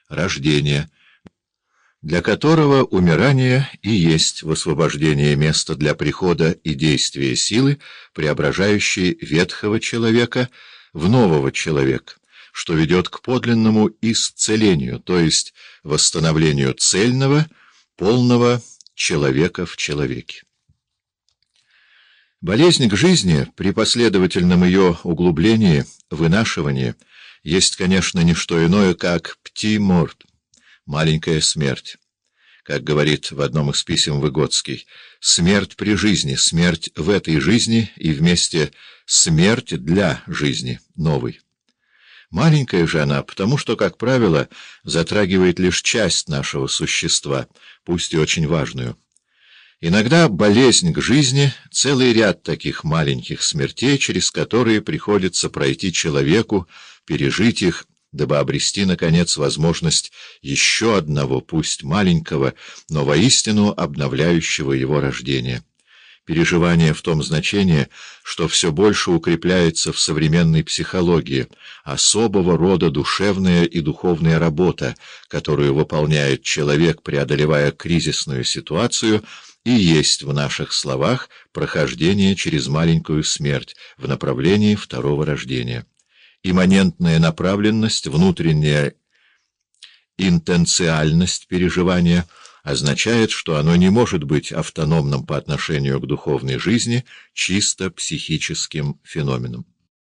рождение, для которого умирание и есть высвобождение места для прихода и действия силы, преображающей ветхого человека в нового человека, что ведет к подлинному исцелению, то есть восстановлению цельного, полного человека в человеке. Болезнь к жизни при последовательном ее углублении, вынашивании, есть, конечно, не что иное, как «пти-морт» — маленькая смерть. Как говорит в одном из писем Выгодский, смерть при жизни, смерть в этой жизни и вместе смерть для жизни новой. Маленькая же она, потому что, как правило, затрагивает лишь часть нашего существа, пусть и очень важную. Иногда болезнь к жизни — целый ряд таких маленьких смертей, через которые приходится пройти человеку, пережить их, дабы обрести, наконец, возможность еще одного, пусть маленького, но воистину обновляющего его рождения. Переживание в том значении, что все больше укрепляется в современной психологии, особого рода душевная и духовная работа, которую выполняет человек, преодолевая кризисную ситуацию, и есть в наших словах прохождение через маленькую смерть в направлении второго рождения. Имманентная направленность, внутренняя интенциальность переживания означает, что оно не может быть автономным по отношению к духовной жизни, чисто психическим феноменом.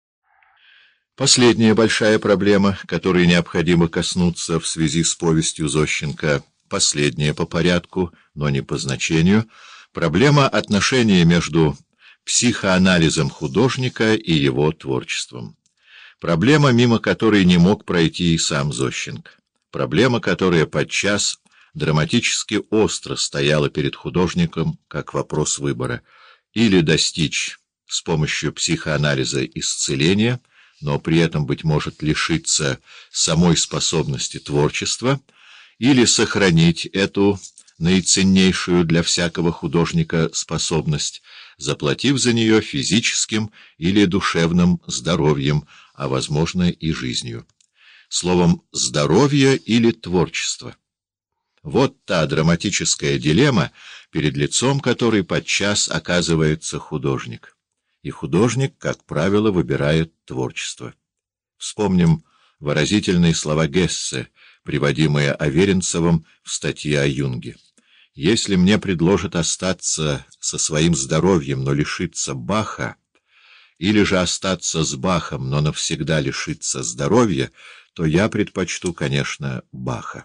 Последняя большая проблема, которой необходимо коснуться в связи с повестью Зощенко, последняя по порядку, но не по значению, проблема отношения между психоанализом художника и его творчеством. Проблема, мимо которой не мог пройти и сам Зощенко. Проблема, которая подчас драматически остро стояла перед художником как вопрос выбора: или достичь с помощью психоанализа исцеления, но при этом, быть может, лишиться самой способности творчества, или сохранить эту наиценнейшую для всякого художника способность, заплатив за нее физическим или душевным здоровьем, а, возможно, и жизнью. Словом, здоровье или творчество. Вот та драматическая дилемма, перед лицом которой подчас оказывается художник. И художник, как правило, выбирает творчество. Вспомним выразительные слова Гессе, приводимые Аверинцевым в статье о Юнге. «Если мне предложат остаться со своим здоровьем, но лишиться Баха, или же остаться с Бахом, но навсегда лишиться здоровья, то я предпочту, конечно, Баха».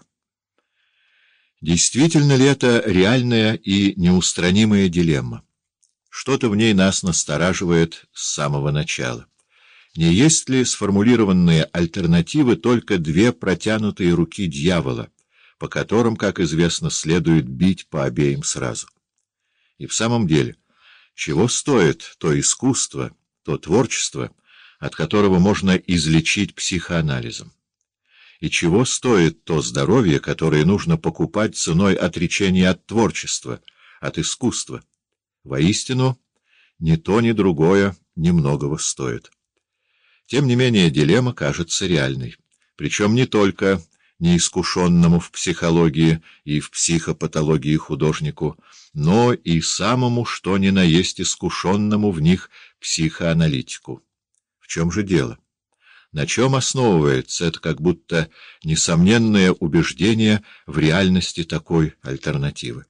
Действительно ли это реальная и неустранимая дилемма? Что-то в ней нас настораживает с самого начала. Не есть ли сформулированные альтернативы только две протянутые руки дьявола, по которым, как известно, следует бить по обеим сразу? И в самом деле, чего стоит то искусство, то творчество, от которого можно излечить психоанализом? И чего стоит то здоровье, которое нужно покупать ценой отречения от творчества, от искусства? Воистину, ни то, ни другое немногого стоит. Тем не менее, дилемма кажется реальной. Причем не только неискушенному в психологии и в психопатологии художнику, но и самому, что ни на есть искушенному в них психоаналитику. В чем же дело? На чем основывается это как будто несомненное убеждение в реальности такой альтернативы?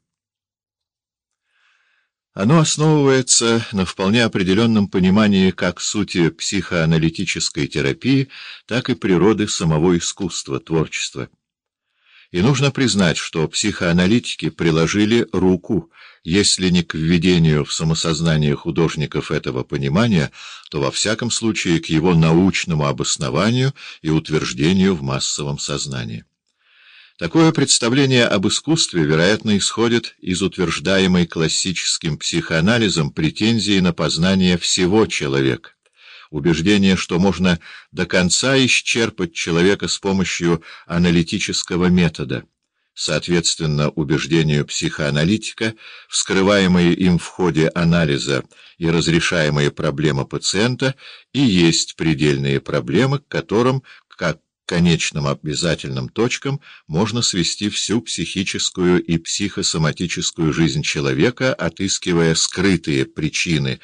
Оно основывается на вполне определенном понимании как сути психоаналитической терапии, так и природы самого искусства, творчества. И нужно признать, что психоаналитики приложили руку, если не к введению в самосознание художников этого понимания, то во всяком случае к его научному обоснованию и утверждению в массовом сознании. Такое представление об искусстве, вероятно, исходит из утверждаемой классическим психоанализом претензии на познание всего человека, убеждение, что можно до конца исчерпать человека с помощью аналитического метода, соответственно, убеждению психоаналитика, вскрываемые им в ходе анализа и разрешаемые проблемы пациента, и есть предельные проблемы, к которым, как конечным обязательным точкам можно свести всю психическую и психосоматическую жизнь человека, отыскивая скрытые причины